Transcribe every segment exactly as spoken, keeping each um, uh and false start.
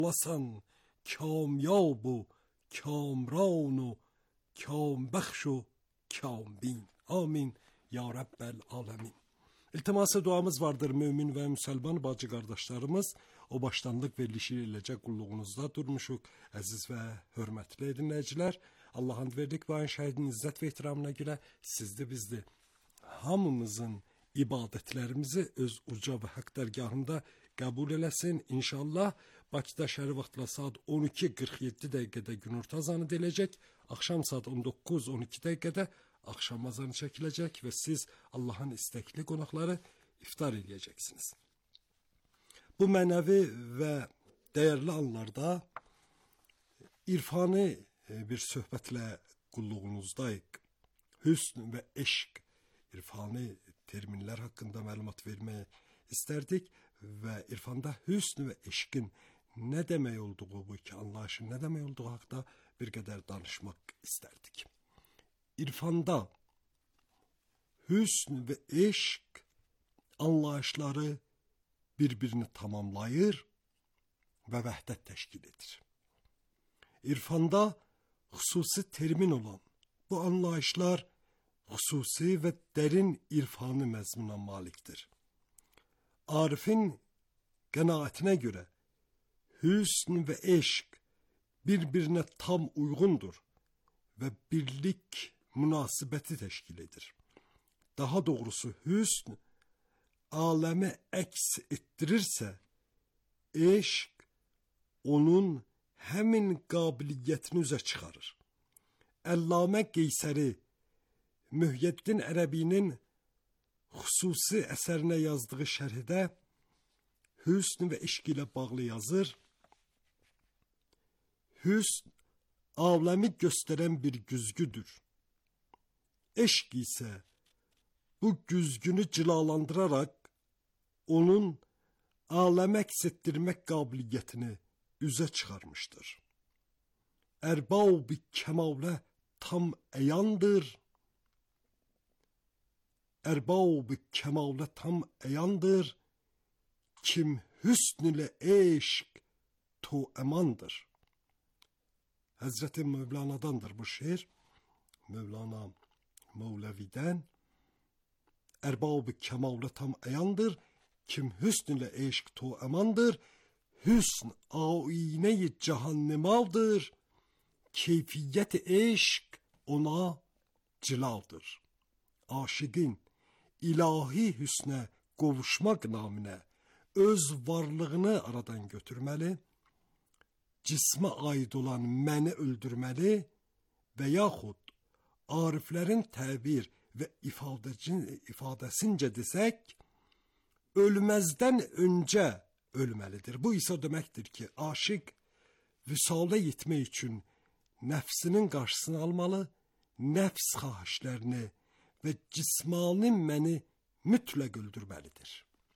olasan kamyab و کامران و کامبخش و کامبین. Amin ya Rabbel alemin. İltiması duamız vardır mümin ve müselman bacı kardeşlerimiz. O başlandık verilişi iləcə qulluğunuzda durmuşuq. Əziz və hörmətli dinləyicilər, Allah'ın verdik bu an şəhidin izzət və ehtiramına görə sizdə bizdə hamımızın ibadətlərimizi öz uca və haqq dərgahında qəbul eləsin. İnşallah Bakıda şəhər vaxtla saat on iki qırx yeddi dəqiqədə günorta azanı ediləcək. Axşam saat on doqquz on iki dəqiqədə akşam azanı çəkiləcək və siz Allah'ın istəkli qonaqları iftar edəcəksiniz. Bu mənəvi və dəyərli anlarda irfani bir söhbətlə qulluğunuzdayıq. Hüsn və eşq, irfani terminlər haqqında məlumat verməyə istərdik və irfanda hüsn və eşqin nə demək olduğu, bu iki anlayışın nə demək olduğu haqda bir qədər danışmaq istərdik. İrfanda hüsn və eşq anlayışları bir-birini tamamlayır və vəhdət təşkil edir. İrfanda xüsusi termin olan bu anlayışlar xüsusi və dərin irfanı məzmuna malikdir. Arifin qənaətinə görə hüsn və eşq bir-birinə tam uyğundur və birlik münasibəti təşkil edir. Daha doğrusu hüsn aləmi əks etdirirsə, eşq onun həmin qabiliyyətini üzə çıxarır. Əllamə Qeysəri Mühyiddin Ərəbinin xüsusi əsərinə yazdığı şərhdə hüsn və eşq ilə bağlı yazır. Hüsn aləmi göstərən bir güzgüdür. Eşq isə bu güzgünü cilalandıraraq onun aləmi əks etdirmək qabiliyyətini üzə çıxarmışdır. Ərbab-ı kəmalə tam əyandır. Ərbab-ı kəmalə tam əyandır. Kim hüsn ilə eşq to əmandır. Həzrəti Mövlana'dandır bu şeir. Mövlana Mevlevi'den. Erbab-ı kemalı tam əyandır. Kim hüsn ilə eşq to əmandır. Hüsn ayine-i cahannemadır. Keyfiyyət eşq ona ciladır. Aşıqin ilahi hüsnə qovuşmaq naminə öz varlığını aradan götürməli, cismə aid olan məni öldürməli və yaxud ariflərin təbir və ifadəsincə desək, ölməzdən öncə ölməlidir. Bu isə deməkdir ki, aşiq vüsale yetmək üçün nəfsinin qarşısını almalı, nəfs xahişlərini və cismani məni mütləq öldürməlidir.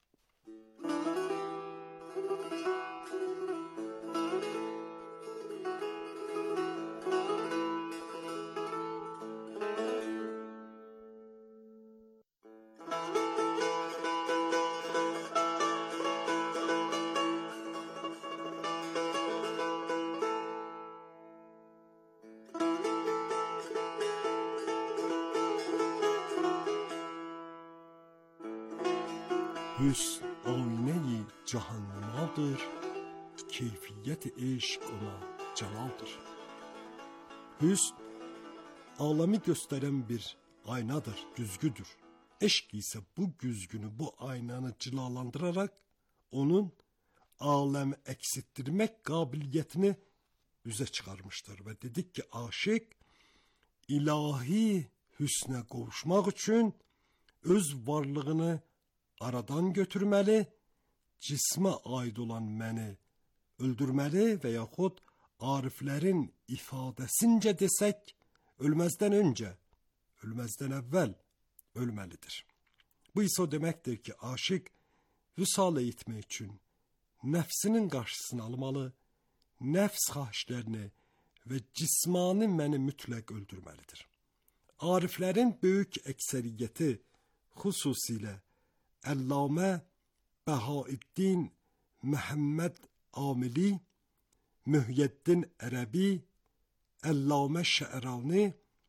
Hüsn ayine-i cahannemadır, keyfiyyət eşq ona cəlaldır. Hüsn aləmi göstərən bir aynadır, güzgüdür. Eşq isə bu güzgünü, bu aynanı cilalandırarak onun aləmi əks etdirmək qabiliyyətini üzə çıxarmışdır. Və dedik ki, aşiq ilahi hüsnə qovuşmaq üçün öz varlığını aradan götürməli, cismə aid olan məni öldürməli və yaxud ariflərin ifadəsincə desək, ölməzdən öncə, ölməzdən əvvəl ölməlidir. Bu isə o deməkdir ki, aşiq vüsalə etmək üçün nəfsinin qarşısını almalı, nəfs xahişlərini və cismani məni mütləq öldürməlidir. Ariflərin böyük əksəriyyəti xüsusilə Əllamə Bəhaəddin Məhəmməd Amili Mühyiddin Ərəbi, Əllamə Şə'rani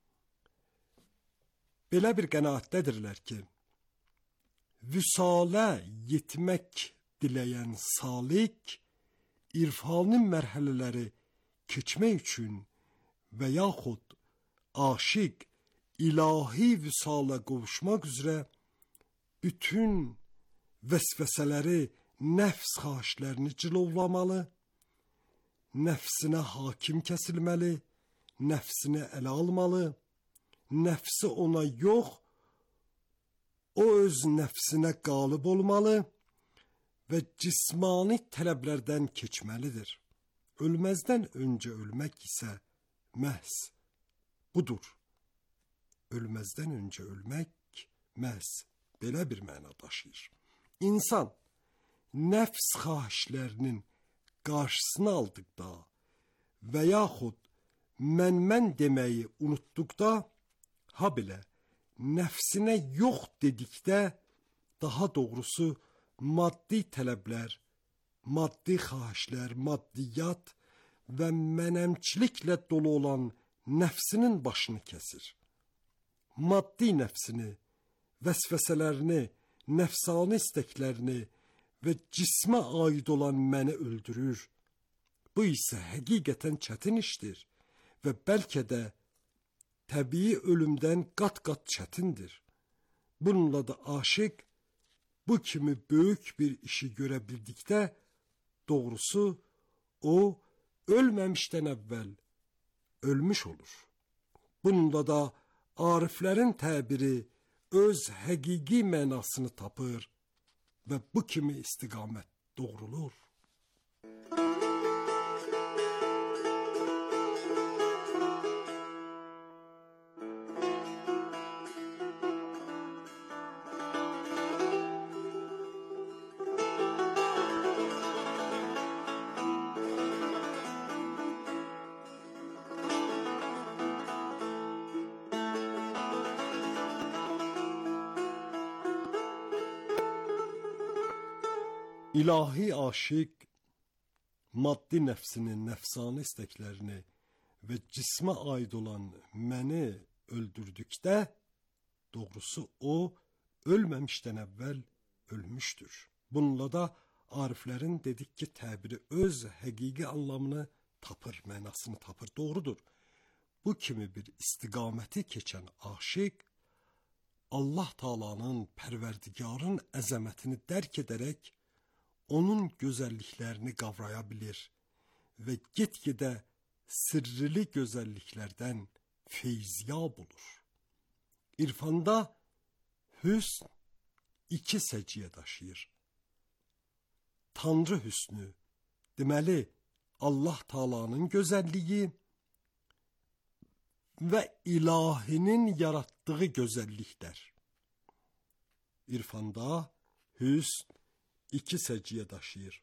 belə bir qənaətdədirlər ki, vüsalə yetmək diləyən salik, irfanın mərhələləri keçmək üçün və yaxud aşiq ilahi vüsala qovuşmaq üzrə bütün vəsvəsələri, nəfs xahişlərini cilovlamalı, nəfsinə hakim kəsilməli, nəfsini ələ almalı, nəfsi ona yox, o öz nəfsinə qalib olmalı və cismani tələblərdən keçməlidir. Ölməzdən öncə ölmək isə məhz budur. Ölməzdən öncə ölmək məhz belə bir məna daşıyır. İnsan nəfs xahişlərinin qarşısını aldıqda və yaxud mən-mən deməyi unutduqda, ha belə nəfsinə yox dedikdə, daha doğrusu maddi tələblər, maddi xahişlər, maddiyyat və mənəmçiliklə dolu olan nəfsinin başını kəsir. Maddi nəfsini, vəsvəsələrini, nəfsani istəklərini və cismə aid olan məni öldürür. Bu isə həqiqətən çətin işdir və bəlkə də təbii ölümdən qat-qat çətindir. Bununla da aşiq bu kimi böyük bir işi görə bildikdə, doğrusu o ölməmişdən əvvəl ölmüş olur. Bununla da ariflərin təbiri öz həqiqi mənasını tapır və bu kimi istiqamət doğrulur. İlahi aşiq maddi nəfsinin nəfsani istəklərini və cismə aid olan məni öldürdükdə, doğrusu o ölməmişdən əvvəl ölmüşdür. Bununla da ariflərin dedik ki, təbiri öz həqiqi anlamını tapır, mənasını tapır, doğrudur. Bu kimi bir istiqaməti keçən aşiq Allah Taala'nın, Pərverdigarın əzəmətini dərk edərək onun gözəlliklərini qavraya bilir və get-gedə sirrili gözəlliklərdən feyziyab olur. İrfanda hüsn iki səciyyə daşıyır. Tanrı hüsnü, deməli Allah Taala'nın gözəlliyi və ilahinin yaratdığı gözəlliklər. İrfanda hüsn iki səciyyə daşıyır.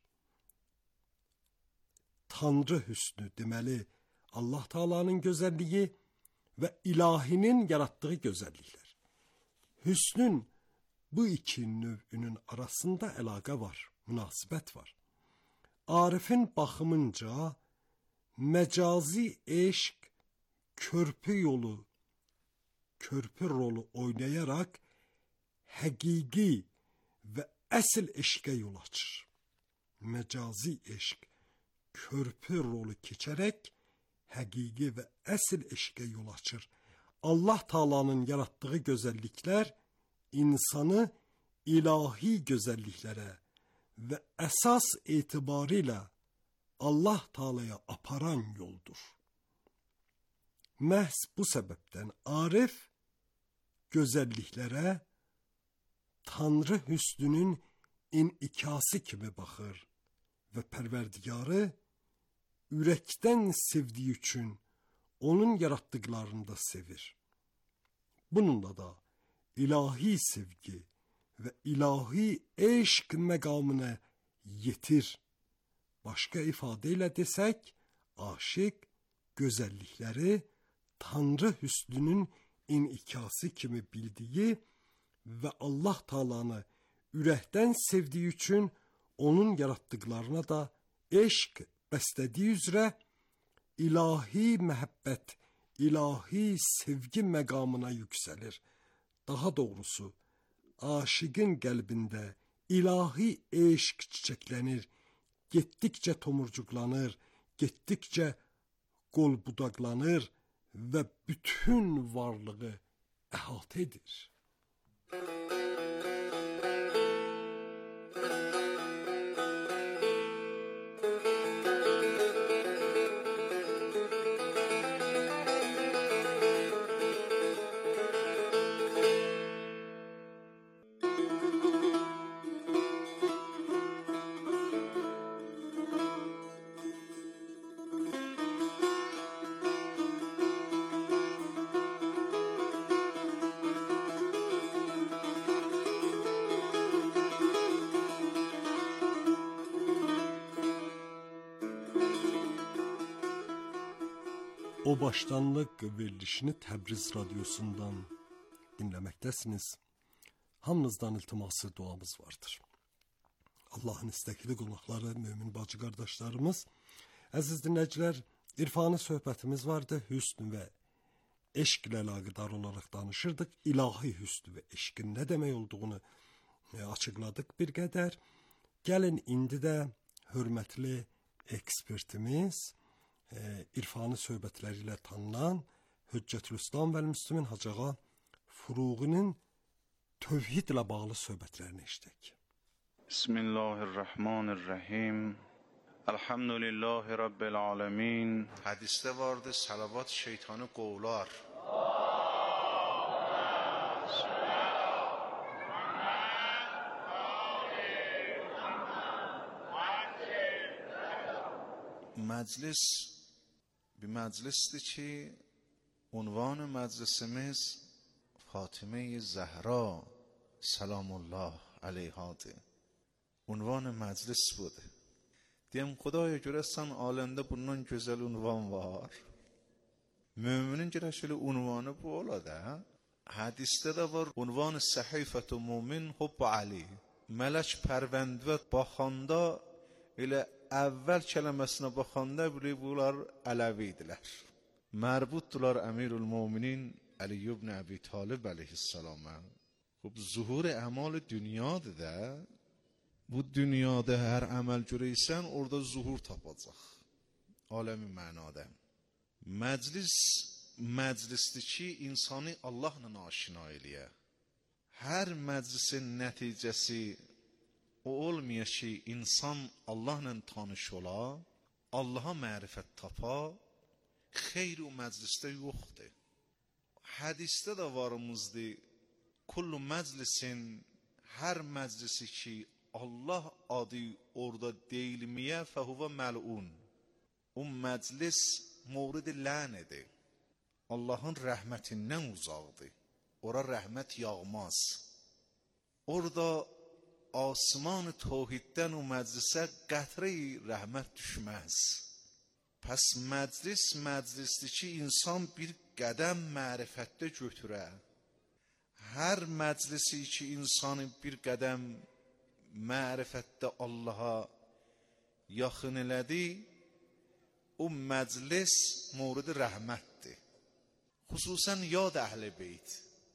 Tanrı hüsnü, deməli Allah Taala'nın gözəlliyi və ilahinin yaratdığı gözəlliklər. Hüsnün bu iki növünün arasında əlaqə var, münasibət var. Arifin baxımınca məcazi eşq körpü yolu, körpü rolu oynayaraq həqiqi və əsl eşqə yol açır. Məcazi eşq körpü rolu keçərək həqiqi və əsl eşqə yol açır. Allah Taala'nın yaratdığı gözəlliklər insanı ilahi gözəlliklərə və əsas etibarilə Allah Taala'ya aparan yoldur. Məhz bu səbəbdən arif gözəlliklərə Tanrı hüsnünün inikası kimi baxır və Pərverdigarı ürəkdən sevdiyi üçün onun yaratdıqlarını da sevir. Bununla da ilahi sevgi və ilahi eşq məqamına yetir. Başqa ifadə ilə desək, aşiq gözəllikləri Tanrı hüsnünün inikası kimi bildiyi və Allah Taala'nı ürəkdən sevdiyi üçün onun yaratdıqlarına da eşq bəstədiyi üzrə ilahi məhəbbət, ilahi sevgi məqamına yüksəlir. Daha doğrusu, aşiqin qəlbində ilahi eşq çiçəklənir, getdikcə tomurcuqlanır, getdikcə qol budaqlanır və bütün varlığı əhatə edir. O başdanlıq verilişini Təbriz radiosundan dinləməkdəsiniz. Hamınızdan iltiması duamız vardır. Allahın istəkli qonaqları, mömin bacı qardaşlarımız, əziz dinləyicilər, irfani söhbətimiz vardı. Hüsn və eşq ilə əlaqədar olaraq danışırdıq. İlahi hüsn və eşqin nə demək olduğunu açıqladıq bir qədər. Gəlin indi də hörmətli ekspertimiz, E, irfani söhbətləri ilə tanınan Hüccətülislam və Müslümin Hacı Ağa Furuğinin tövhid ilə bağlı söhbətlərini eşitdik. Bismillahirrahmanirrahim. Elhamdülillahi Rabbil alemin. Hadiste vardı salavat şeytanı qovlar. Məclis bir məclisdir ki, عنوان məclisimiz Fatıme-i Zəhra Salamullah aleyhadır. Ünvan məclis budur. Deyəm, Xudaya görəsən aləmdə bundan gözəl ünvan var. Müminin görəşəli ünvanı bu ola da. Hədisdə də var, ünvan-ı səhifət-ü mümin Hubb Ali. Mələk pərvəndvə baxanda elə əvvəl kələməsinə baxanda bilir bunlar Ələvidirlər. Mərbuddular Əmirül Müminin Əli ibn Əbi Talib əleyhissalamə. Xub zuhur əmal dünyadır da. Bu dünyada hər əməl görəysən orada zuhur tapacaq. Aləmi mənada. Məclis məclisdir ki, insanı Allahla aşina eləyə. Hər məclisin nəticəsi o olmuyor ki, insan Allahla tanış ola, Allaha mərifət tapa, xeyr o məclisdə yoxdur. Hədisdə də varımızdır, kullu məclisin, hər məclisi ki, Allah adı orada deyilməyə fəhuvə məlun. O məclis mövrid-i lənədir. Allahın rəhmətindən uzaqdır. Ora rəhmət yağmaz. Orada asman-ı tövhiddən o məclisə qətre-i rəhmət düşməz. Pəs məclis məclisdir ki, insan bir qədəm mərifətdə götürə. Hər məclisi ki, insanı bir qədəm mərifətdə Allaha yaxın elədi, o məclis mövrid-i rəhmətdir. Xüsusən yad əhl-i beyt.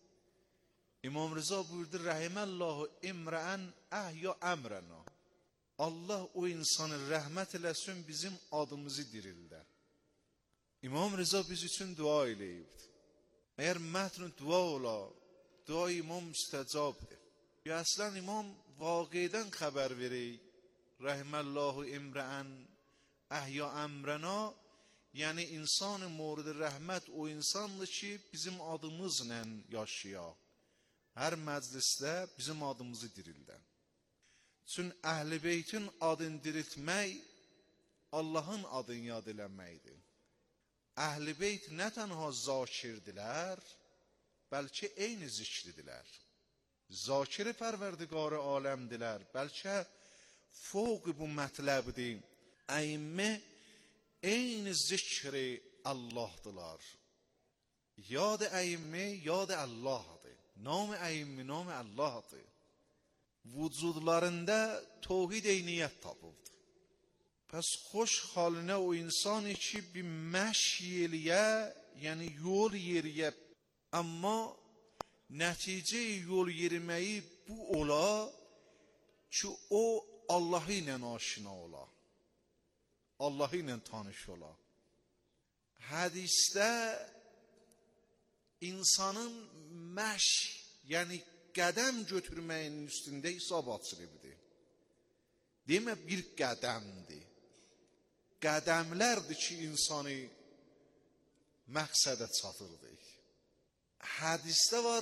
İmam Rıza buyurdu, Rəhiməllahu imrən əhya əmrəna. Allah o insanı rəhmət eləsin, bizim adımızı dirildə. İmam Rıza biz üçün dua eləyibdir. Əgər mətn dua ola, dua imam müstəcabdır. Əslən imam vaqidən xəbər verək. Rəhiməllahu imrən əhya əmrəna. Yəni insan mövrid rəhmət o insandır ki, bizim adımızla yaşaya. Hər məclisdə bizim adımızı dirildə. Çün əhl-i beytin adını diriltmək, Allahın adını yad eləməkdir. Əhl-i beyt nə tənha zakirdirlər, bəlkə eyni zikridirlər. Zakiri pərverdigarı aləmdilər, bəlkə fوق bu mətləbdir. Əyimmə eyni zikri Allahdılar. Yad əyimmə, yad Allahdır. Nam əyimmə, nam Allahdır. Vücudlarında tövhid eyniyyət tapıldı. Pəs xoş halinə o insan ki bir məşy eləyə, yəni yol yeriyə. Amma nəticə yol yeriməyi bu ola ki o Allah ilə aşina ola. Allah ilə tanış ola. Hədisdə insanın məş, yəni qədəm götürməyin üstündə hesab açılıbdır. Demə bir qədəmdir. Qədəmlərdir ki insanı məqsədə çatırdı. Hədisdə var,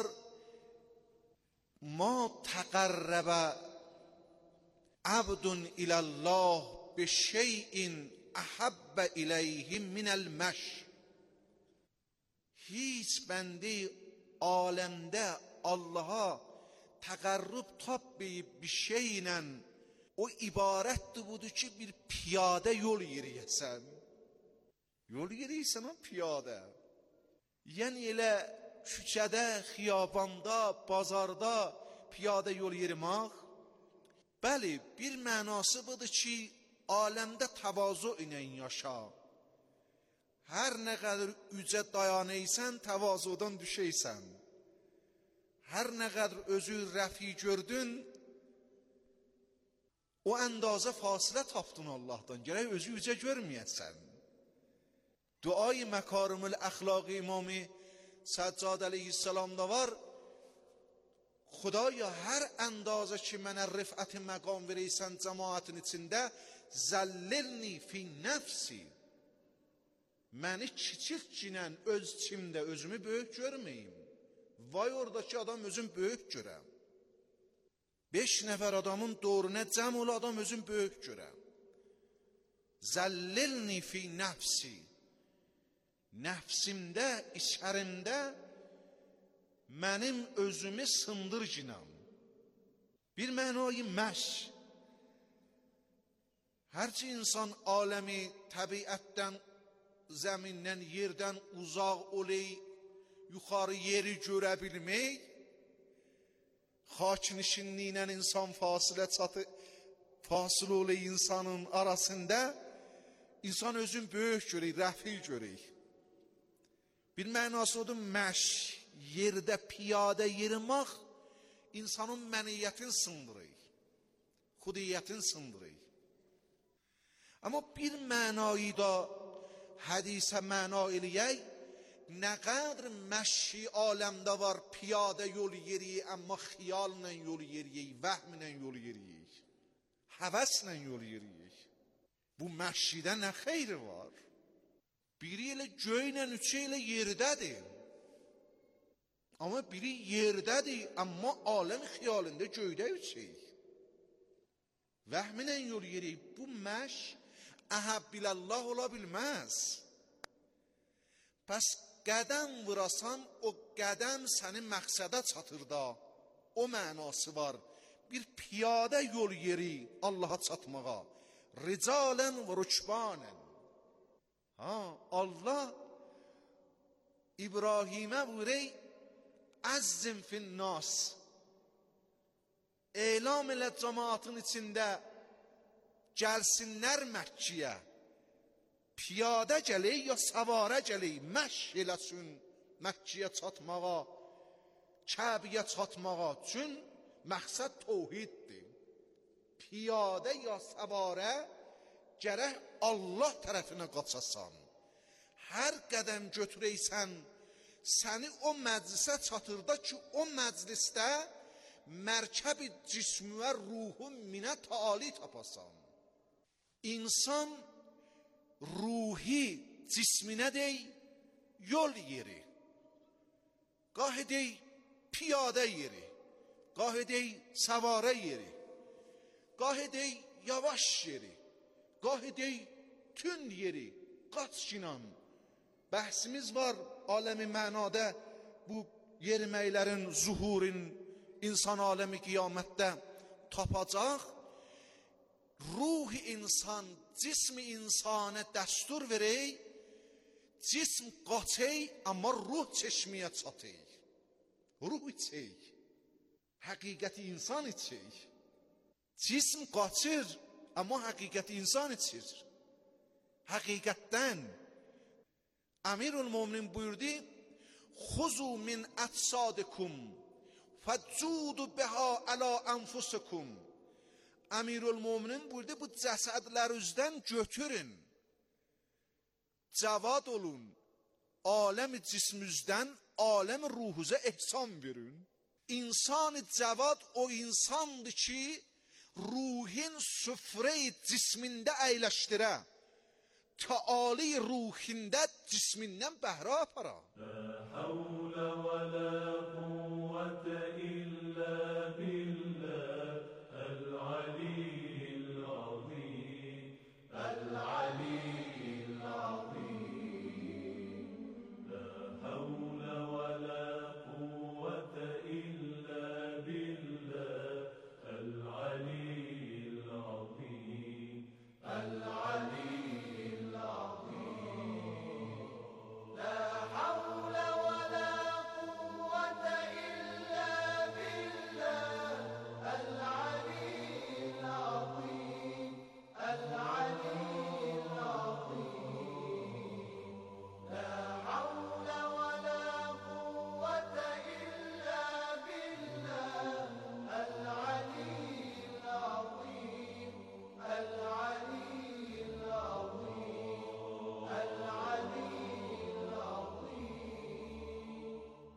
ma təqərrəbə abdun iləllah bi şeyin əhəbbə iləyhim minəl məş. Hiç bəndi aləmdə Allaha təqərrüb tapmayıb bir şeylə o ibarətdir budur ki bir piyade yol yeriyəsən. Yol yeriyəsən o piyade. Yəni elə küçədə, xiyabanda, bazarda piyade yol yerimək. Bəli, bir mənası budur ki aləmdə təvazu ilə yaşa. Hər nə qədər üzə dayanıysan, təvazudan düşəysən. Hər nə qədər özü rəfi gördün, o əndazə fasilə tapdın Allahdan. Gərək özü üzə görməyəsən. Duayı məkarımül əxlaq imamı Səccad əleyhissalamda var. Xudaya hər əndazə ki mənə rifət-i məqam verəysən cəmaətin içində, zəllilni fi nəfsi. Məni kiçikçinən öz içimdə özümü böyük görməyim. Vay oradakı adam özün böyük görəm. Beş nəfər adamın doğruna cəm ol adam özün böyük görəm. Zəllilni fi nəfsi. Nəfsimdə, içərimdə mənim özümü sındırginam. Bir mənayı məş. Hərçi insan aləmi təbiətdən, zəmindən, yerdən uzaq olay, yuxarı yeri görə bilmək, xakinişinliğinə insan fasilə çatı, fasıl olay insanın arasında, insan özün böyük görək, rəfil görək. Bir mənası odur, məş, yerdə piyade yerimək, insanın məniyyətin sındırır, xudiyyətin sındırır. Amma bir mənayı da hədisə məna eləyək, nə qədər məşi aləmdə var, piyade yol yeriyik, amma xiyallə yol yeriyik, vəhmlə yol yeriyik, həvəslə yol yeriyik. Bu məşidə nə xeyri var? Biri elə göylə, üçü elə yerdədir. Amma biri yerdədir, amma aləm xiyalında göydə üçük. Vəhmlə yol yeriyik. Bu məş əhəbbilallah ola bilməz. Pəs qədəm vurasan, o qədəm səni məqsədə çatır da. O mənası var. Bir piyade yol yeri Allaha çatmağa. Ricalən və rükbanən. Ha, Allah İbrahimə buyurey, əzzim finnas. Elam elə cəmaatın içində gəlsinlər Məkkiyə. Piyade gələk ya səvarə gələk, məş eləsin Məkkiyə çatmağa, Kəbiyə çatmağa. Çün məqsəd təvhiddir. Piyade ya səvarə gərək Allah tərəfinə qaçasan. Hər qədəm götürəysən, səni o məclisə çatırda ki, o məclisdə mərkəb-i cismi və ruhun minə taali tapasan. İnsan ruhi cisminə dey yol yeri, gah dey piyade yeri, gah dey səvarə yeri, gah dey yavaş yeri, gah dey tünd yeri, qaçginan. Bəhsimiz var aləmi mənada bu yeriməklərin, zuhurin insan aləmi qiyamətdə tapacaq. Ruh insan, cismi insana dəstur verək, cism qaçək, amma ruh çeşmiyə çatək. Ruh içək, həqiqəti insan içək. Cism qaçır, Amma həqiqəti insan içir. Həqiqətdən Əmirül Möminin buyurdu: "Xuzu min ətsadikum fəcudu biha ala anfusikum." Əmirül Möminin buyurdu, bu cəsədlərinizdən götürün. Cavad olun. Aləm-i cismüzdən aləm-i ruhuza ehsan verin. İnsan-ı cavad o insandır ki, ruhin süfre-i cismində əyləşdirə, taali ruhində cismindən bəhrə apara. La havlə və la quvvətə illə billah el-aliyyil azim, el-aliyyil azim. La havlə və la quvvətə illə billah el-aliyyil azim, el-aliyyil azim. La havlə və la quvvətə illə billah el-aliyyil azim, el-aliyyil azim. La havlə və la quvvətə illə billah el-aliyyil azim, el-aliyyil azim, el-aliyyil azim.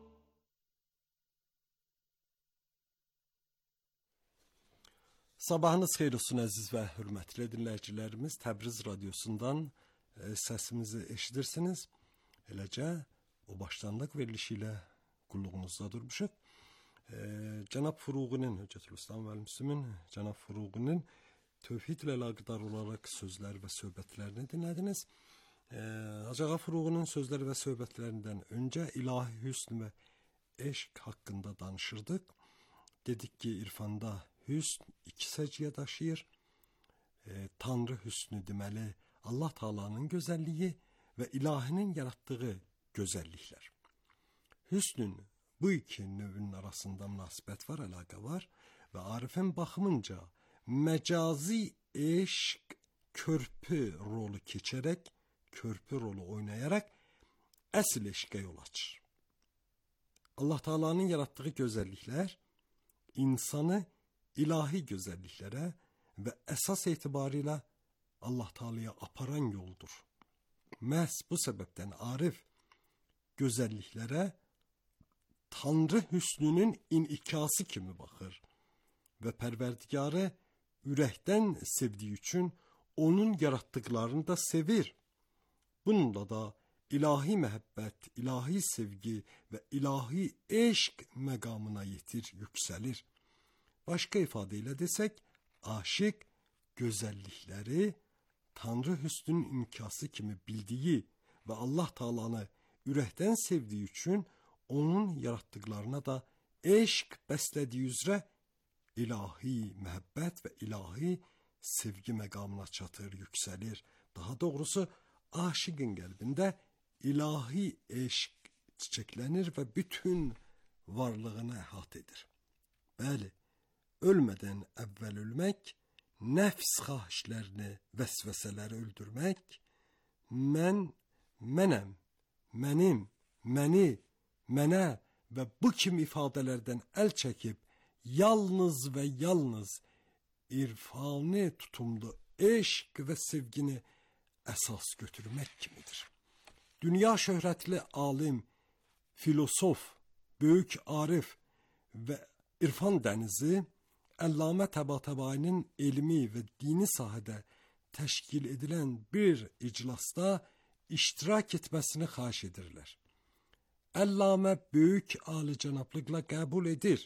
Sabahınız xeyir olsun əziz və hörmətli dinləyicilərimiz. Təbriz radiosundan e, səsimizi eşidirsiniz. Eləcə o başlanlıq verilişi ilə qulluğunuzda durmuşuq. E, Cənab Furuğinin, Hüccətülislam və Müslümin Cənab Furuğinin tövhid ilə əlaqədar olaraq sözlər və söhbətlərini dinlədiniz. E, Hacı Ağa Furuğunun sözləri və söhbətlərindən öncə ilahi hüsn və eşq haqqında danışırdıq. Dedik ki, irfanda hüsn iki səciyyə daşıyır. E, Tanrı hüsnü deməli Allah Taala'nın gözəlliyi və ilahinin yaratdığı gözəlliklər. Hüsnün bu iki növün arasında münasibət var, əlaqə var və Arifin baxımınca məcazi eşq körpü rolu keçərək, körpü rolu oynayaraq əsl eşqə yol açır. Allah Taala'nın yaratdığı gözəlliklər insanı ilahi gözəlliklərə və əsas etibarilə Allah Taala'ya aparan yoldur. Məhz bu səbəbdən Arif gözəlliklərə Tanrı hüsnünün inikası kimi baxır və Pərverdigarı ürəkdən sevdiyi üçün onun yaratdıqlarını da sevir. Bununla da ilahi məhəbbət, ilahi sevgi və ilahi eşq məqamına yetir, yüksəlir. Başqa ifadə ilə desək, aşiq gözəllikləri Tanrı hüsnünün inkası kimi bildiyi və Allah Taala'nı ürəkdən sevdiyi üçün onun yaratdıqlarına da eşq bəslədiyi üzrə ilahi məhəbbət və ilahi sevgi məqamına çatır, yüksəlir. Daha doğrusu, aşiqin qəlbində ilahi eşq çiçəklənir və bütün varlığını əhatə edir. Bəli, ölmədən əvvəl ölmək, nəfs xahişlərini, vəsvəsələri öldürmək, mən, mənəm, mənim, məni, mənə və bu kimi ifadələrdən əl çəkib, yalnız və yalnız irfani tutumlu eşq və sevgini əsas götürmək kimidir. Dünya şöhrətli alim, filosof, böyük arif və irfan dənizi Əllamə Təbatəbainin elmi və dini sahədə təşkil edilən bir iclasda iştirak etməsini xahiş edirlər. Əllamə böyük alicənablıqla qəbul edir.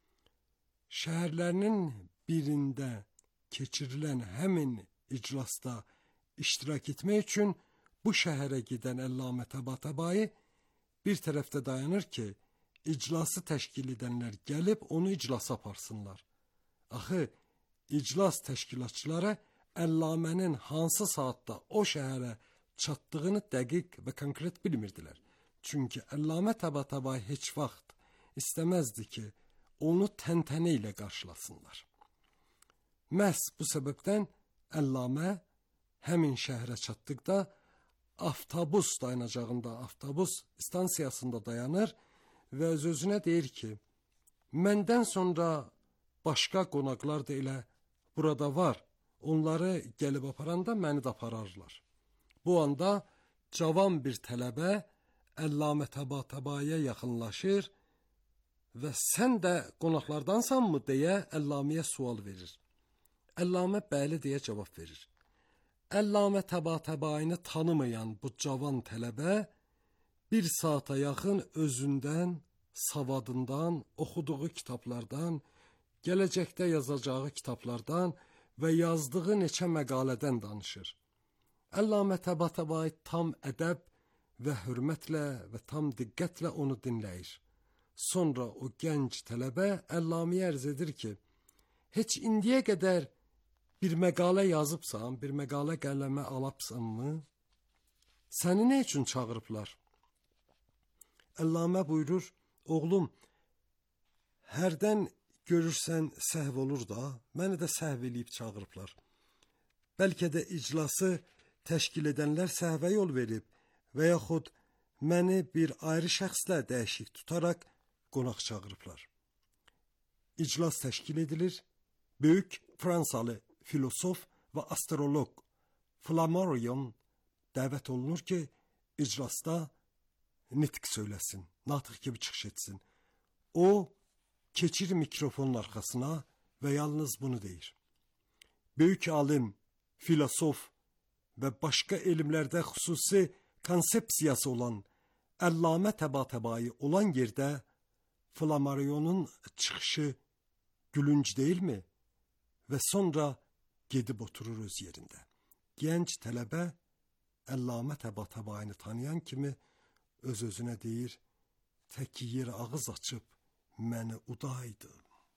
Şəhərlərinin birində keçirilən həmin iclasda iştirak etmək üçün bu şəhərə gedən Əllamə Təbatəbai bir tərəfdə dayanır ki, iclası təşkil edənlər gəlib onu iclasa aparsınlar. Axı, iclas təşkilatçıları Əllamənin hansı saatda o şəhərə çatdığını dəqiq və konkret bilmirdilər. Çünki Əllamə Təbatəbai heç vaxt istəməzdi ki, onu təntənə ilə qarşılasınlar. Məhz bu səbəbdən Əllamə həmin şəhərə çatdıqda avtobus dayanacağında, avtobus stansiyasında dayanır və öz-özünə deyir ki, məndən sonra başqa qonaqlar da elə burada var. Onları gəlib aparanda məni də apararlar. Bu anda cavan bir tələbə Əllamə Təbatəbaiyə yaxınlaşır və sən də qonaqlardansanmı deyə Əllaməyə sual verir. Əllamə bəli deyə cavab verir. Əllamə Təbatəbaini tanımayan bu cavan tələbə bir saata yaxın özündən, savadından, oxuduğu kitablardan, gələcəkdə yazacağı kitablardan və yazdığı neçə məqalədən danışır. Əllamə Təbatəbai tam ədəb və hörmətlə və tam diqqətlə onu dinləyir. Sonra o gənc tələbə Əllaməyə ərz edir ki, heç indiyə qədər bir məqalə yazıbsan, bir məqalə qələmə alabsanmı? Səni nə üçün çağırıblar? Əllamə buyurur, oğlum, hərdən görürsən səhv olur da, məni də səhv eləyib çağırıblar. Bəlkə də iclası təşkil edənlər səhvə yol verib və yaxud məni bir ayrı şəxslə dəyişik tutaraq qonaq çağırıblar. İclas təşkil edilir. Böyük Fransalı filosof və astroloq Flammarion dəvət olunur ki, iclasda nitq söyləsin, natiq kimi çıxış etsin. O, keçir mikrofonun arxasına və yalnız bunu deyir. Böyük alim, filosof və başqa elmlərdə xüsusi konsepsiyası olan Əllamə Təbatəbai olan yerdə Flammarionun çıxışı gülünc deyilmi? Və sonra gedib oturur öz yerində. Gənc tələbə Əllamə Təbatəbaini tanıyan kimi öz-özünə deyir, təki yer ağız açıb məni udaydı.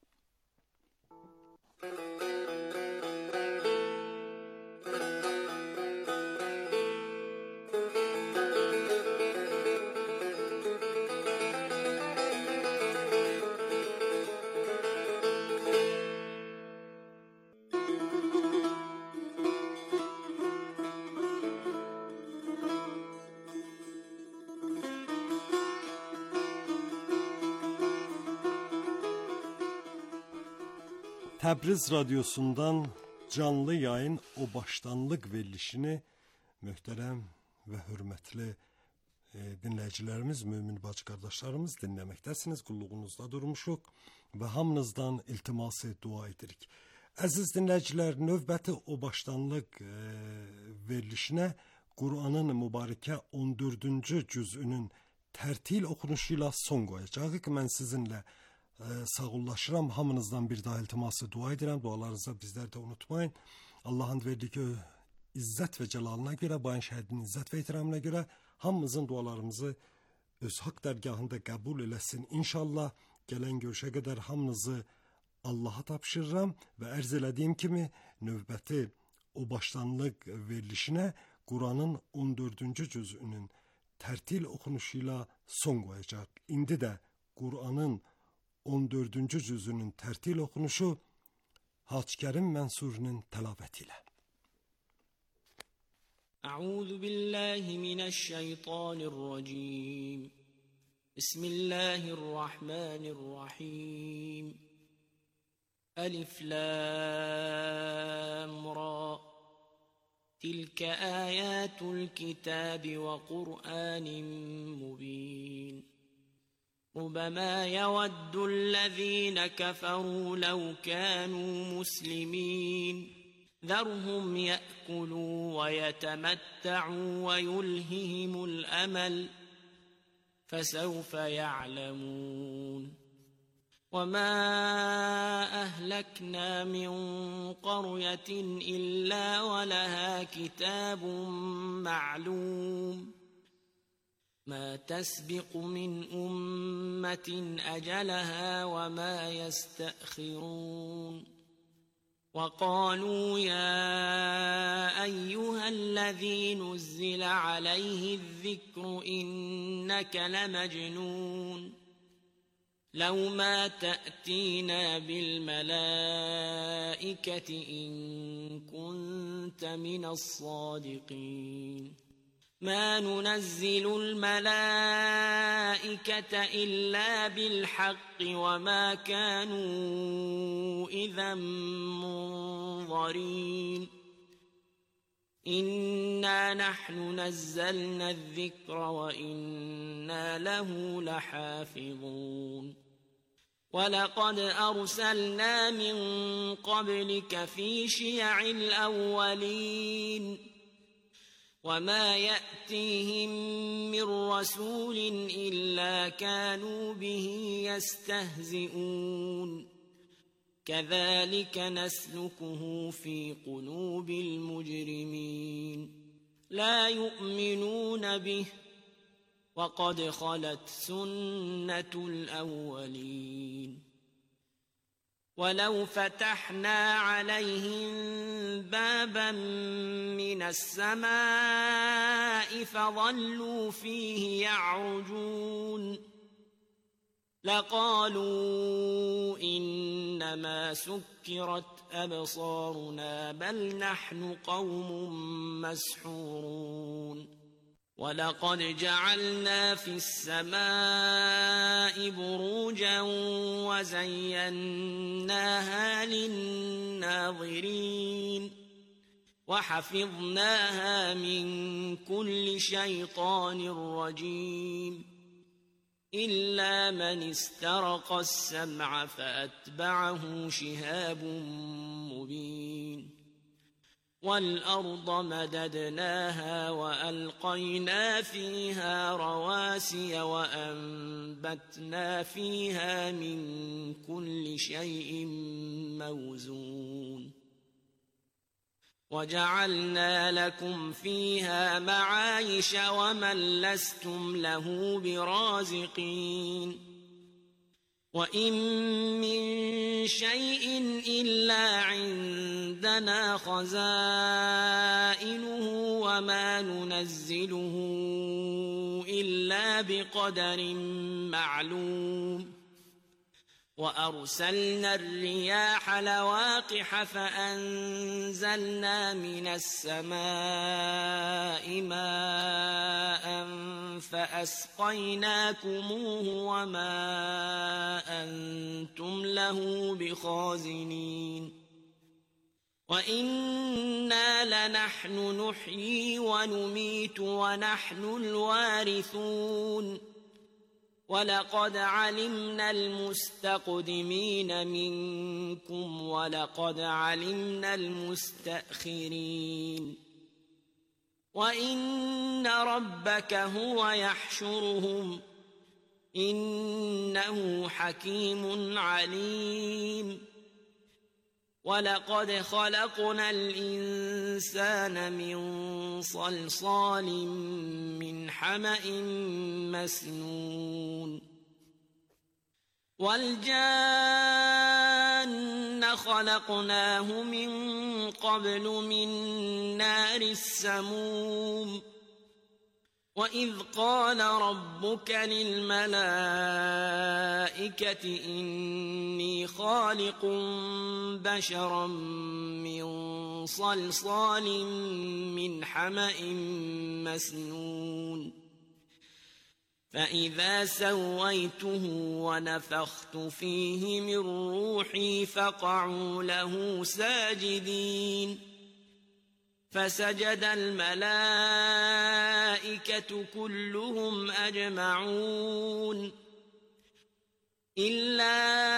Təbriz Radyosu'ndan canlı yayın o başlanlıq verilişini möhtərəm və hörmətli e, dinləyicilərimiz, mümin bacı qardaşlarımız dinləməkdəsiniz. Qulluğunuzda durmuşuq və hamınızdan iltiması dua edirik. Əziz dinləyicilər, növbəti o başlanlıq e, verilişinə Qur'anın mübarəkə on dördüncü cüzünün tərtil oxunuşuyla son qoyacağıq ki, mən sizinlə sağollaşıram. Hamınızdan bir daha iltiması dua edirəm. Dualarınızı bizlər də unutmayın. Allah'ın verdiyi izzət və cəlalına görə, bayan şəhidinin izzət və itiramına görə hamımızın dualarımızı öz haqq dərgahında qəbul eləsin. İnşallah gələn görüşə qədər hamınızı Allah'a tapşırıram və ərz elədiyim kimi növbəti o başlanlıq verilişinə Qur'anın on dördüncü cüzünün tərtil oxunuşuyla son qoyacaq. İndi də Qur'anın on dördüncü cüzünün tərtil oxunuşu Hacı Kərim Mənsurinin təlavəti ilə. Əuzu billahi minəşşeytanirracim. Bismillahirrahmanirrahim. Elif lam ra. Tilka ayatul kitabi ve Kur'anin mubin. ربما يود الذين كفروا لو كانوا مسلمين ذرهم يأكلوا ويتمتعوا ويلههم الأمل فسوف يعلمون وما أهلكنا من قرية إلا ولها كتاب معلوم ما تسبق من أمة أجلها وما يستأخرون وقالوا يا أيها الذي نزل عليه الذكر إنك لمجنون لو ما تأتينا بالملائكة إن كنت من الصادقين ما ننزل الملائكة إلا بالحق وما كانوا إذا منظرين إنا نحن نزلنا الذكر وإنا له لحافظون ولقد أرسلنا من قبلك في شيع الأولين وما يأتيهم من رسول إلا كانوا به يستهزئون كذلك نسلكه في قلوب المجرمين لا يؤمنون به وقد خلت سنة الأولين ولو فتحنا عليهم بابا من السماء فظلوا فيه يعرجون لقالوا إنما سكرت أبصارنا بل نحن قوم مسحورون ولقد جعلنا في السماء بروجا وزيناها للناظرين وحفظناها من كل شيطان رجيم إلا من استرق السمع فأتبعه شهاب مبين والأرض مددناها وألقينا فيها رواسي وأنبتنا فيها من كل شيء موزون وجعلنا لكم فيها معايش ومن لستم له برازقين وإن من شيء إلا عندنا خزائنه وما ننزله إلا بقدر معلوم وأرسلنا الرياح لواقح فأنزلنا من السماء ماء فأسقيناكموه وما أنتم له بخازنين وإنا لنحن نحيي ونميت ونحن الوارثون ولقد علمنا المستقدمين منكم ولقد علمنا المستأخرين وإن ربك هو يحشرهم إنه حكيم عليم ولقد خلقنا الإنسان من صلصال من حمأ مسنون والجان خلقناه من قبل من نار السموم وإذ قال ربك للملائكة إني خالق بشرا من صلصال من حمأ مسنون فإذا سويته ونفخت فيه من روحي فقعوا له ساجدين فسجد الملائكة كلهم أجمعون إلا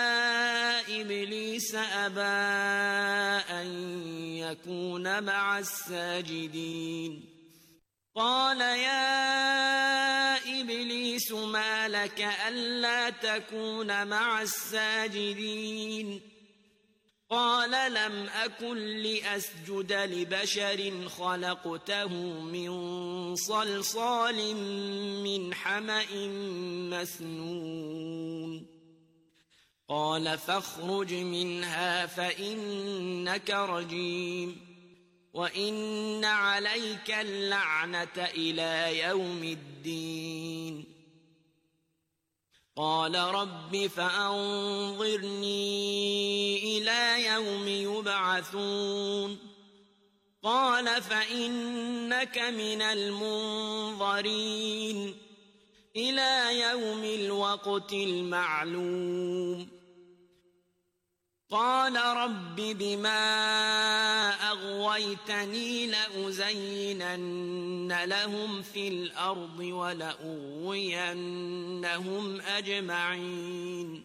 إبليس أبى أن يكون مع الساجدين قال يا إبليس ما لك ألا تكون مع الساجدين قال لم أكن لأسجد لبشر خلقته من صلصال من حمأ مسنون قال فاخرج منها فإنك رجيم وإن عليك اللعنة إلى يوم الدين قال رب فأنظرني إلى يوم يبعثون قال فإنك من المنظرين إلى يوم الوقت المعلوم قال رب بما أغويتني لأزينن لهم في الأرض ولأغوينهم أجمعين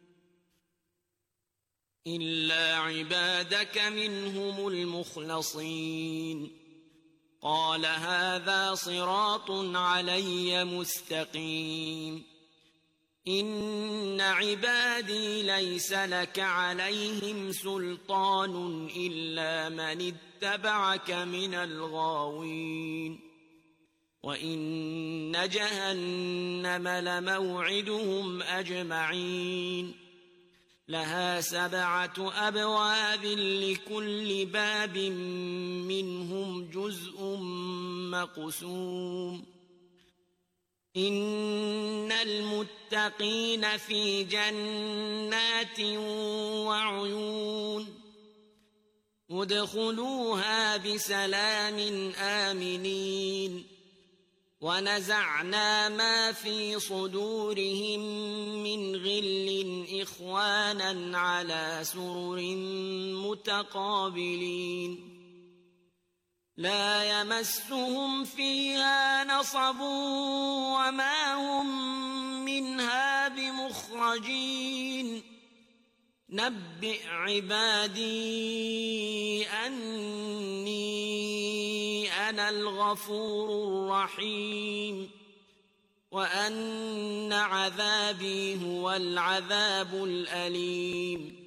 إلا عبادك منهم المخلصين قال هذا صراط علي مستقيم إن عبادي ليس لك عليهم سلطان إلا من اتبعك من الغاوين وإن جهنم لموعدهم أجمعين لها سبعة أبواب لكل باب منهم جزء مقسوم إن المتقين في جنات وعيون ادخلوها بسلام آمنين ونزعنا ما في صدورهم من غل إخوانا على سرر متقابلين لا يمسهم فيها نصب وما هم منها بمخرجين نبئ عبادي أني أنا الغفور الرحيم وأن عذابي هو العذاب الأليم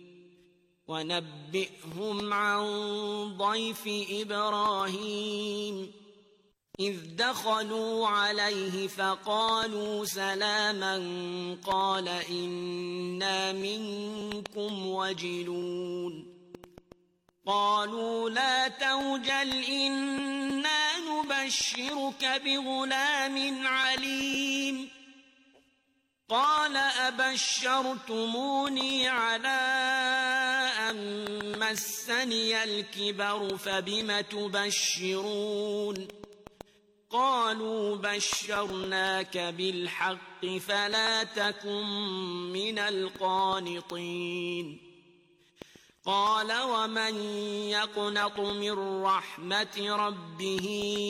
ونبئهم عن ضيف إبراهيم إذ دخلوا عليه فقالوا سلاما قال إنا منكم وجلون قالوا لا توجل إنا نبشرك بغلام عليم قال أبشرتموني على أن مسني الكبر فبم تبشرون قالوا بشرناك بالحق فلا تكن من القانطين قال ومن يقنط من رحمة ربه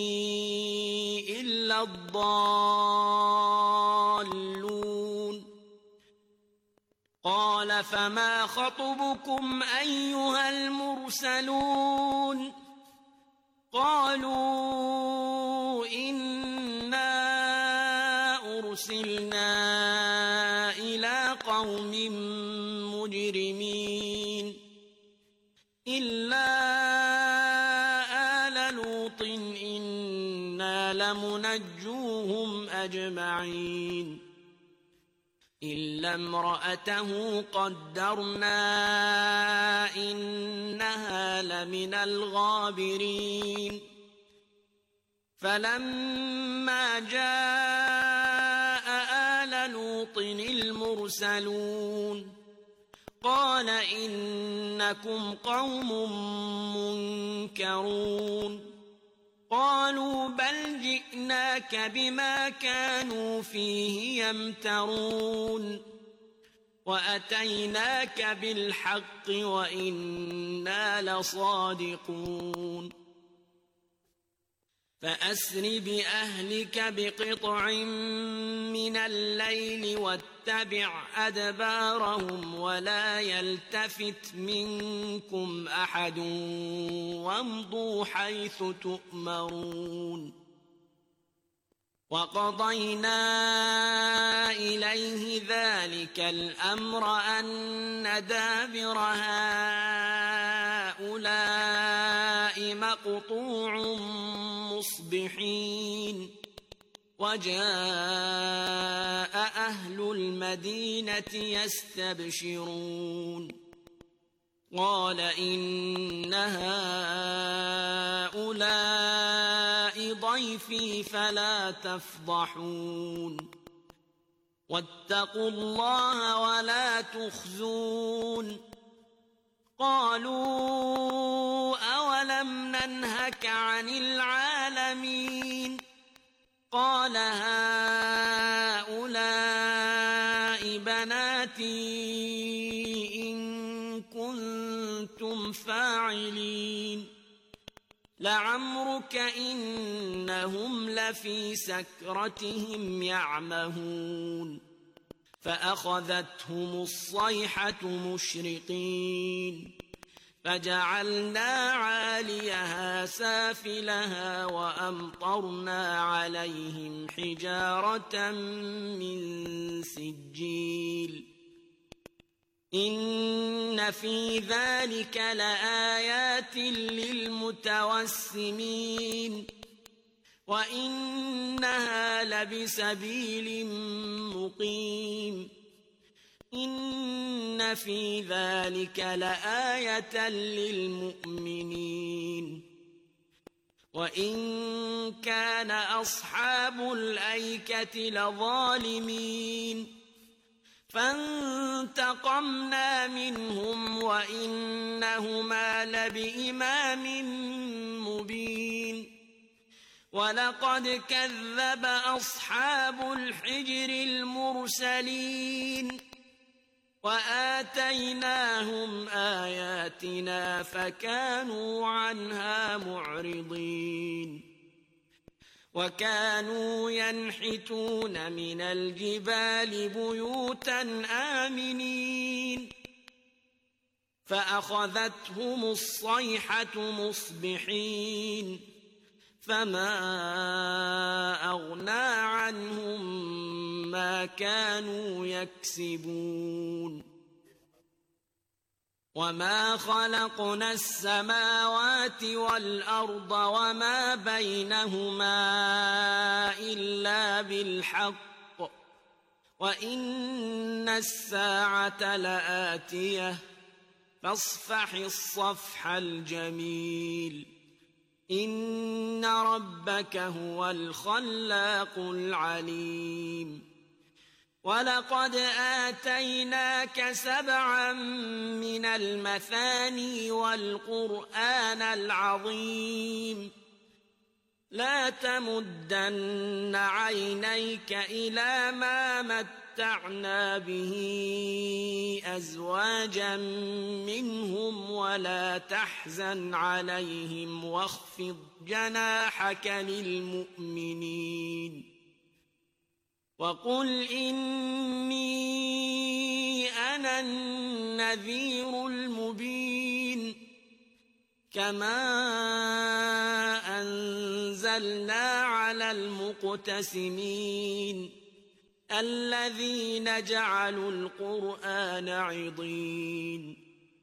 إلا الضالون قال فما خطبكم أيها المرسلون قالوا إنا أرسلنا إلى قوم مجرمين إلا آل لوط إنا لمنجوهم أجمعين إلا امرأته قدرنا إنها لمن الغابرين فلما جاء آل لوط المرسلون قال إنكم قوم منكرون قالوا بل جئناك بما كانوا فيه يمترون وأتيناك بالحق وإنا لصادقون فأسر بأهلك بقطع من الليل واتبع أدبارهم ولا يلتفت منكم أحد وامضوا حيث تؤمرون وقضينا إليه ذلك الأمر أن دابر هؤلاء مقطوع مصبحين وجاء أهل المدينة يستبشرون قال إن هؤلاء ضيفي فلا تفضحون واتقوا الله ولا تخزون قالوا أولم ننهك عن العالمين قال هؤلاء بناتي إن كنتم فاعلين لعمرك إنهم لفي سكرتهم يعمهون فأخذتهم الصيحة مشرقين فجعلنا عاليها سافلها وأمطرنا عليهم حجارة من سجيل إن في ذلك لآيات للمتوسمين وإنها لبسبيل مقيم إن في ذلك لآية للمؤمنين وإن كان أصحاب الأيكة لظالمين فانتقمنا منهم وإنهما لبإمام مبين ولقد كذب أصحاب الحجر المرسلين وآتيناهم آياتنا فكانوا عنها معرضين وكانوا ينحتون من الجبال بيوتا آمنين فأخذتهم الصيحة مصبحين فما أغنى عنهم ما كانوا يكسبون وما خلقنا السماوات والأرض وما بينهما إلا بالحق وإن الساعة لآتية فاصفح الصفح الجميل إن ربك هو الخلاق العليم ولقد آتيناك سبعا من المثاني والقرآن العظيم لا تمدن عينيك إلى ما متعنا به أزواجا منهم ولا تحزن عليهم واخفض جناحك للمؤمنين وقل إني أنا النذير المبين كما أنزلنا على المقتسمين الذين جعلوا القرآن عضين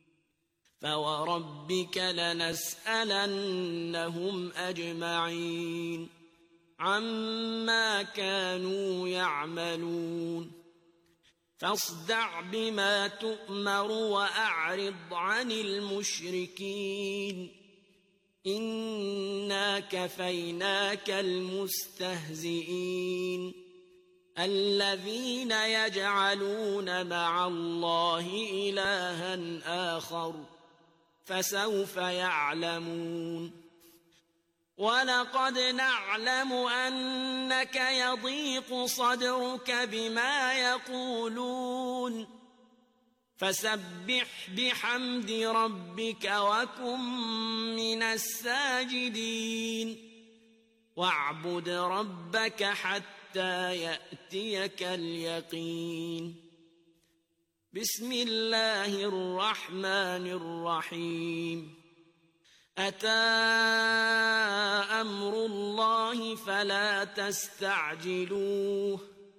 فوربك لنسألنهم أجمعين عما كانوا يعملون فاصدع بما تؤمر وأعرض عن المشركين إنا كفيناك المستهزئين الذين يجعلون مع الله إلها آخر فسوف يعلمون ولقد نعلم أنك يضيق صدرك بما يقولون فسبح بحمد ربك وكن من الساجدين واعبد ربك حتى يأتيك اليقين بسم الله الرحمن الرحيم أتى أمر الله فلا تستعجلوه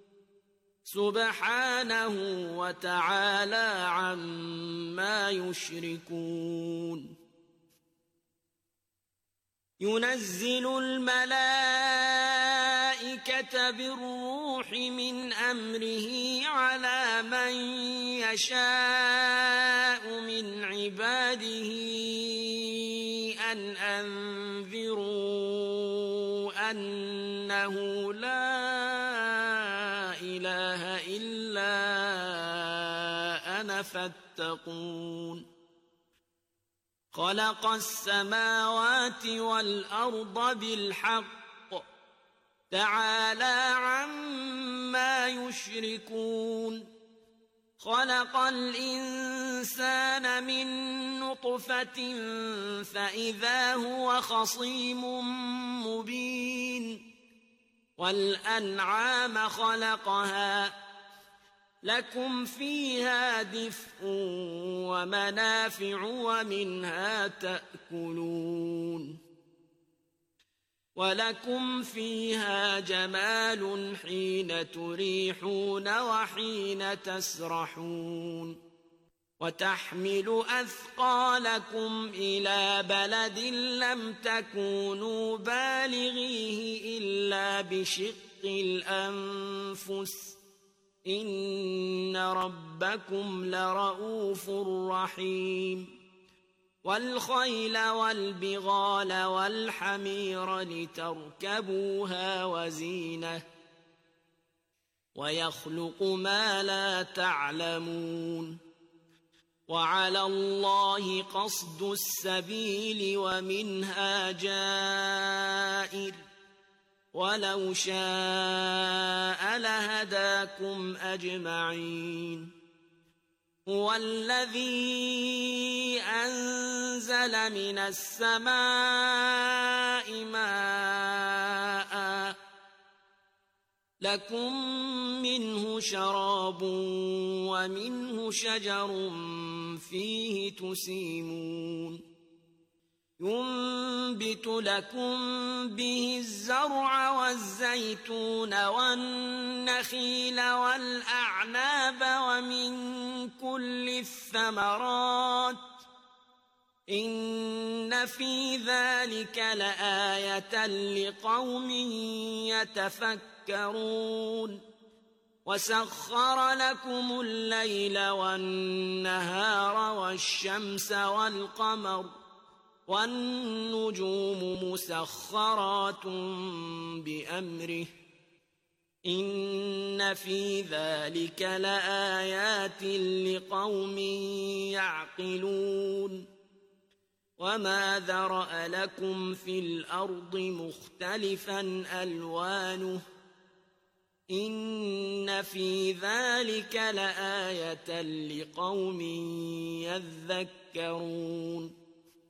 سبحانه وتعالى عما يشركون ينزل الملائكة بالروح من أمره على من يشاء من عباده أن أنذروا أنه لا إله إله إلا أنا فاتقون خلق السماوات والأرض بالحق تعالى عما يشركون خلق الإنسان من نطفة فإذا هو خصيم مبين والأنعام خلقها لكم فيها دفء ومنافع ومنها تأكلون ولكم فيها جمال حين تريحون وحين تسرحون وتحمل أثقالكم إلى بلد لم تكونوا بالغيه إلا بشق الأنفس إن ربكم لرؤوف رحيم والخيل والبغال والحمير لتركبوها وزينة ويخلق ما لا تعلمون وعلى الله قصد السبيل ومنها جائر ولو شاء لهداكم أجمعين هو الذي أنزل من السماء ماء لكم منه شراب ومنه شجر فيه تسيمون ينبت لكم به الزرع والزيتون والنخيل والأعناب ومن كل الثمرات إن في ذلك لآية لقوم يتفكرون وسخر لكم الليل والنهار والشمس والقمر والنجوم مسخرات بأمره إن في ذلك لآيات لقوم يعقلون وما ذرأ لكم في الأرض مختلفا ألوانه إن في ذلك لآية لقوم يذكرون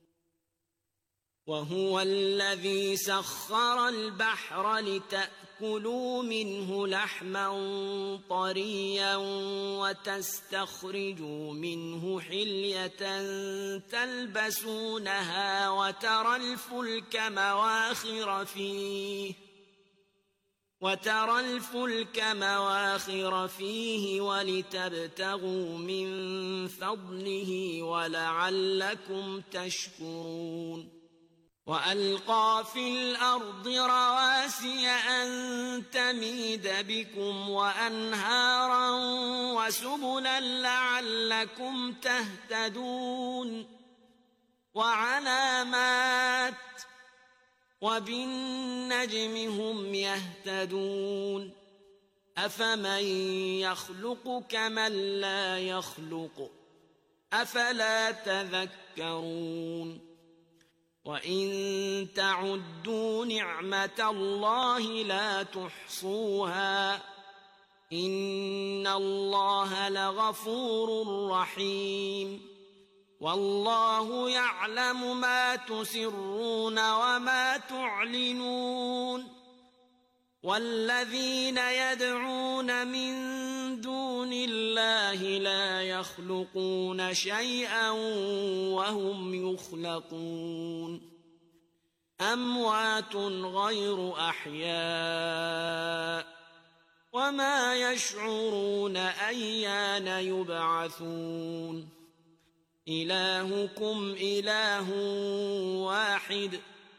وهو الذي سخر البحر لتأكلوا منه لحما طريا وتستخرجوا منه حلية تلبسونها وترى الفلك مواخر فيه وترى الفلك مواخر فيه ولتبتغوا من فضله ولعلكم تشكرون وألقى في الأرض رواسي أن تميد بكم وأنهارا وسبلا لعلكم تهتدون وعلامات وبالنجم هم يهتدون أفمن يخلق كمن لا يخلق أفلا تذكرون وإن تعدوا نعمة الله لا تحصوها إن الله لغفور رحيم والله يعلم ما تسرون وما تعلنون والذين يدعون من دون الله لا يخلقون شيئا وهم يخلقون أموات غير أحياء وما يشعرون أيان يبعثون إلهكم إله واحد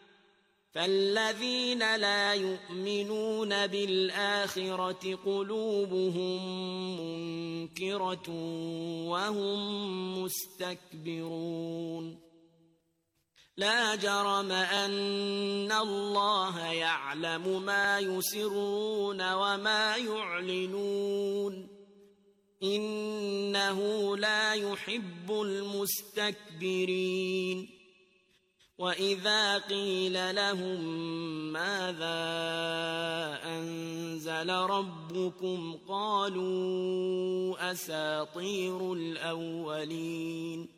فالذين لا يؤمنون بالآخرة قلوبهم منكرة وهم مستكبرون لا جرم أن الله يعلم ما يسرون وما يعلنون إنه لا يحب المستكبرين وإذا قيل لهم ماذا أنزل ربكم قالوا أساطير الأولين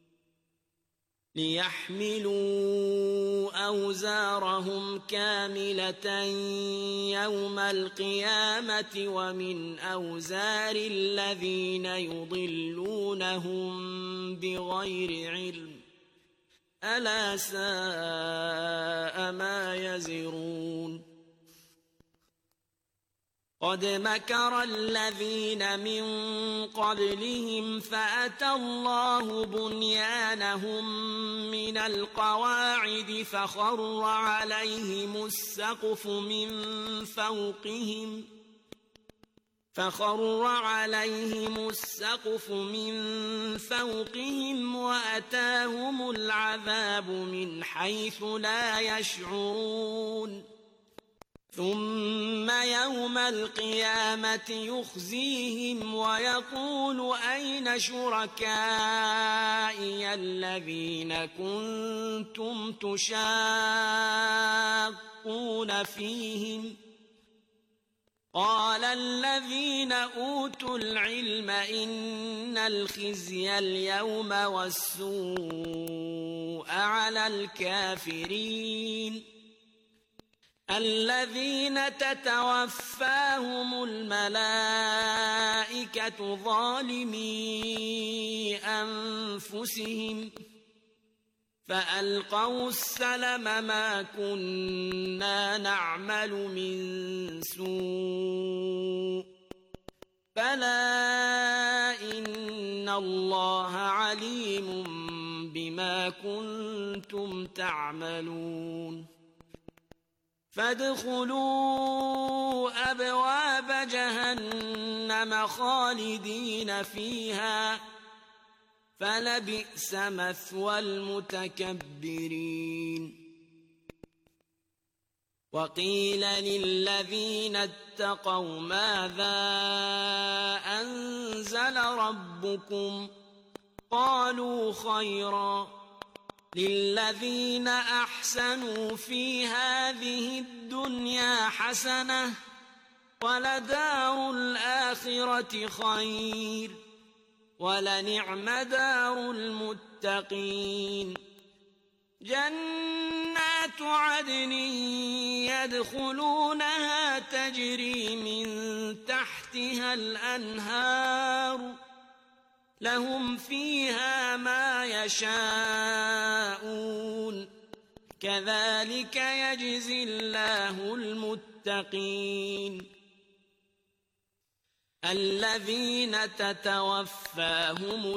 ليحملوا أوزارهم كاملة يوم القيامة ومن أوزار الذين يضلونهم بغير علم ألا ساء ما يزرون قد مكر الذين من قبلهم فأتى الله بنيانهم من القواعد فخر عليهم السقف من فوقهم فخر عليهم السقف من فوقهم وأتاهم العذاب من حيث لا يشعرون ثم يوم القيامة يخزيهم ويقول أين شركائي الذين كنتم تشاقون فيهم قال الذين أوتوا العلم إن الخزي اليوم والسوء على الكافرين الذين تتوفاهم الملائكة ظالمي أنفسهم فألقوا السلم ما كنا نعمل من سوء بلى إن الله عليم بما كنتم تعملون فادخلوا أبواب جهنم خالدين فيها فلبئس مثوى المتكبرين وقيل للذين اتقوا ماذا أنزل ربكم قالوا خيرا للذين أحسنوا في هذه الدنيا حسنة ولدار الآخرة خير ولنعم دار المتقين جنات عدن يدخلونها تجري من تحتها الأنهار لهم فيها ما يشاءون كذلك يجزي الله المتقين الذين تتوفاهم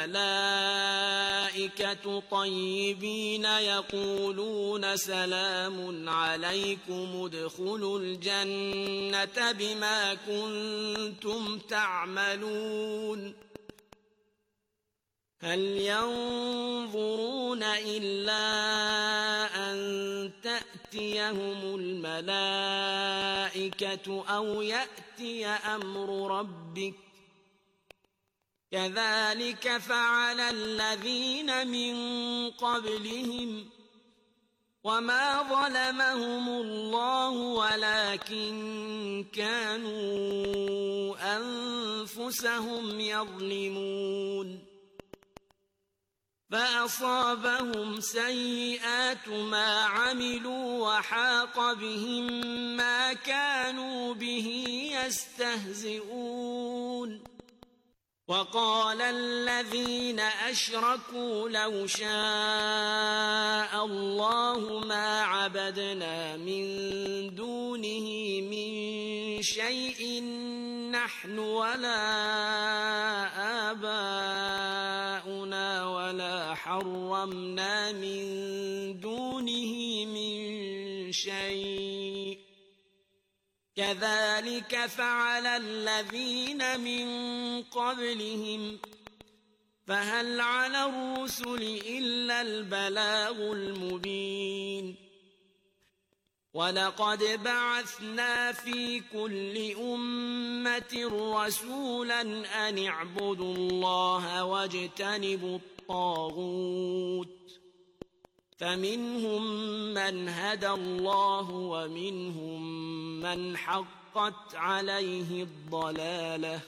الملائكة طيبين يقولون سلام عليكم ادخلوا الجنة بما كنتم تعملون هل ينظرون إلا أن تأتيهم الملائكة أو يأتي أمر ربك كذلك فعل الذين من قبلهم وما ظلمهم الله ولكن كانوا أنفسهم يظلمون فأصابهم سيئات ما عملوا وحاق بهم ما كانوا به يستهزئون وقال الذين أشركوا لو شاء الله ما عبدنا من دونه من شيء نحن ولا آباؤنا ولا حرمنا من دونه من شيء كذلك فعل الذين من قبلهم فهل على الرسل إلا البلاغ المبين ولقد بعثنا في كل أمة رسولا أن اعبدوا الله واجتنبوا الطاغوت فمنهم من هدى الله ومنهم من حقت عليه الضلالة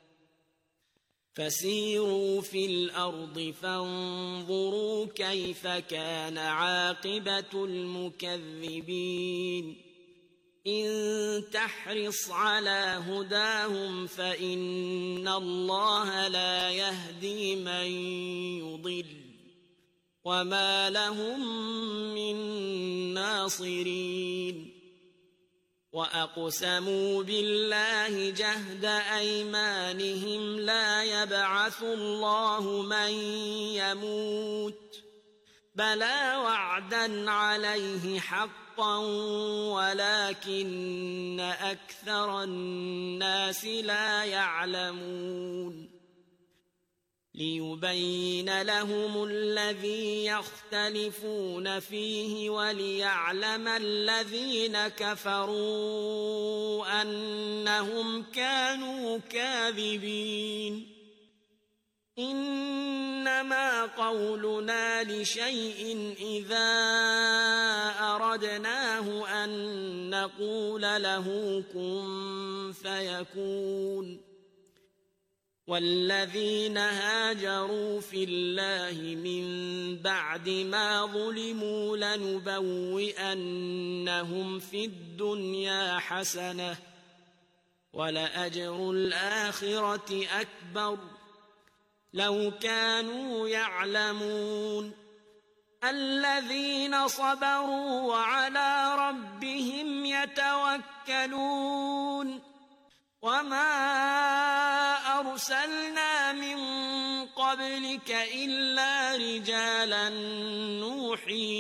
فسيروا في الأرض فانظروا كيف كان عاقبة المكذبين إن تحرص على هداهم فإن الله لا يهدي من يضل وما لهم من ناصرين وأقسموا بالله جهد أيمانهم لا يبعث الله من يموت بلى وعدا عليه حقا ولكن أكثر الناس لا يعلمون ليبين لهم الذي يختلفون فيه وليعلم الذين كفروا أنهم كانوا كاذبين إنما قولنا لشيء إذا أردناه أن نقول له كن فيكون والذين هاجروا في الله من بعد ما ظلموا لنبوئنهم في الدنيا حسنة ولأجر الآخرة أكبر لو كانوا يعلمون الذين صبروا وعلى ربهم يتوكلون وما أرسلنا من قبلك إلا رجالا نوحي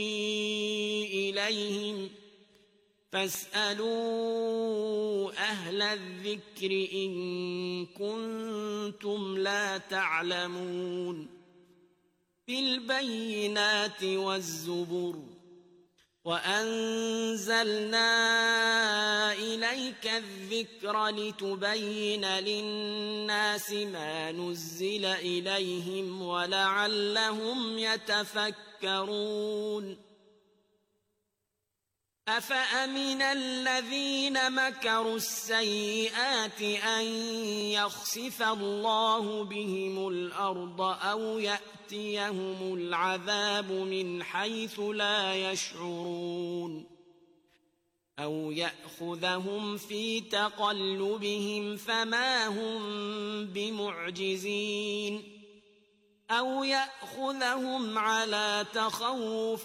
إليهم فاسألوا أهل الذكر إن كنتم لا تعلمون بالبينات والزبر وأنزلنا إليك الذكر لتبين للناس ما نزل إليهم ولعلهم يتفكرون أفأمن الذين مكروا السيئات أن يخسف الله بهم الأرض أو يأتيهم العذاب من حيث لا يشعرون أو يأخذهم في تقلبهم فما هم بمعجزين أو يأخذهم على تخوف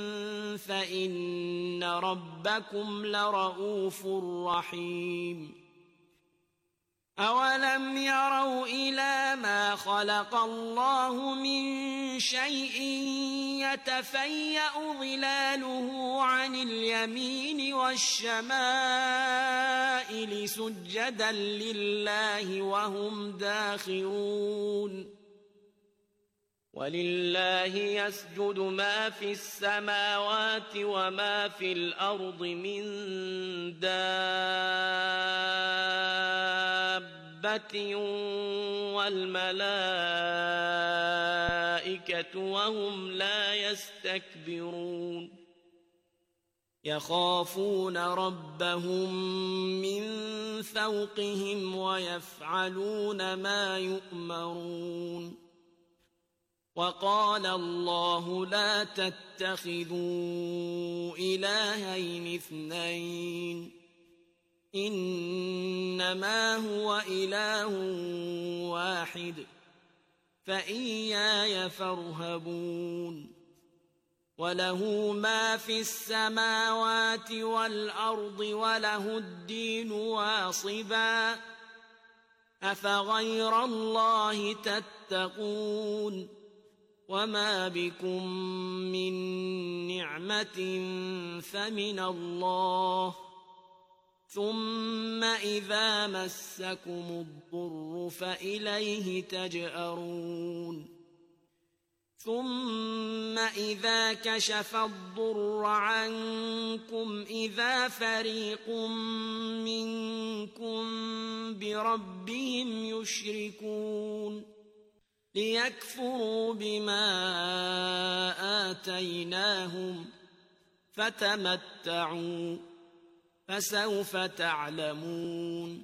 فإن ربكم لرؤوف رحيم أولم يروا إلى ما خلق الله من شيء يتفيأ ظلاله عن اليمين والشمائل سجدا لله وهم داخرون ولله يسجد ما في السماوات وما في الأرض من دابة والملائكة وهم لا يستكبرون يخافون ربهم من فوقهم ويفعلون ما يؤمرون وقال الله لا تتخذوا إلهين اثنين إنما هو إله واحد فإياي فارهبون وله ما في السماوات والأرض وله الدين واصبا أفغير الله تتقون وما بكم من نعمة فمن الله ثم إذا مسكم الضر فإليه تجأرون ثم إذا كشف الضر عنكم إذا فريق منكم بربهم يشركون ليكفروا بما آتيناهم فتمتعوا فسوف تعلمون